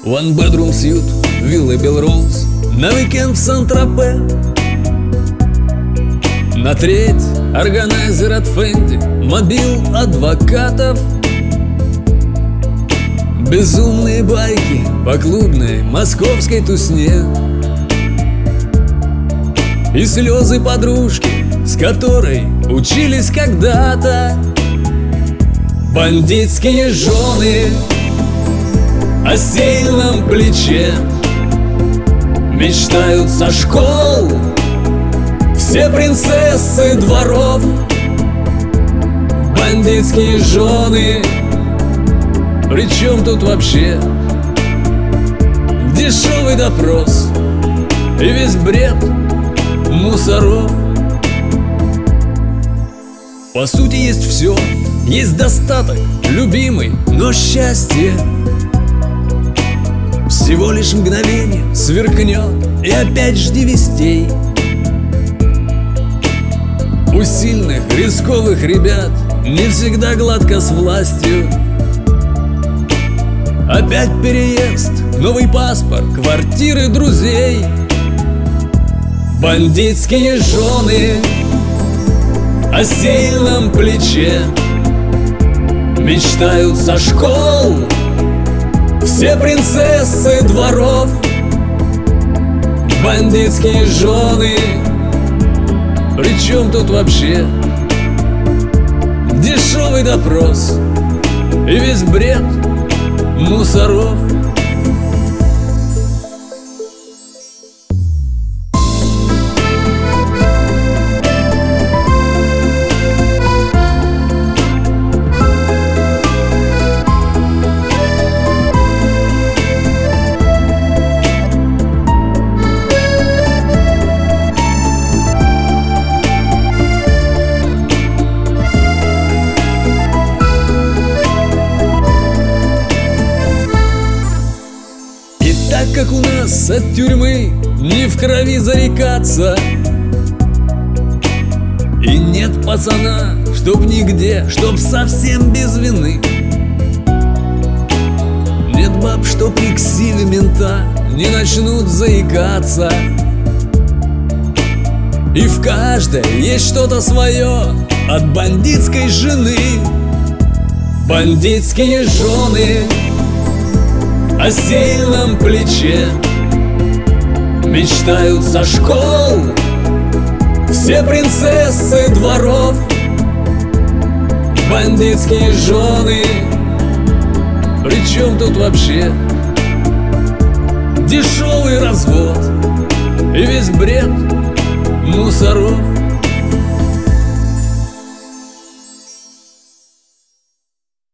One bedroom suite, вилла Белроуз, на уикенд в Сан-Тропе. На треть органайзер от Фенди, мобил адвокатов. Безумные байки по клубной московской тусне. И слезы подружки, с которой учились когда-то. Бандитские жены о сильном плече мечтают со школ все принцессы дворов. Бандитские жены, при чем тут вообще дешевый допрос и весь бред мусоров? По сути есть все, есть достаток, любимый, но счастье всего лишь мгновение сверкнет, и опять жди вестей. У сильных, рисковых ребят не всегда гладко с властью. Опять переезд, новый паспорт, квартиры друзей. Бандитские жены о сильном плече мечтают со школ все принцессы дворов. Бандитские жены, при чем тут вообще дешевый допрос и весь бред мусоров? Так как у нас от тюрьмы не в крови зарекаться, и нет пацана, чтоб нигде, чтоб совсем без вины. Нет баб, что при ксиве мента не начнут заикаться. И в каждой есть что-то свое от бандитской жены. Бандитские жены о сильном плече мечтают со школ все принцессы дворов. Бандитские жены, при чем тут вообще дешевый развод и весь бред мусоров?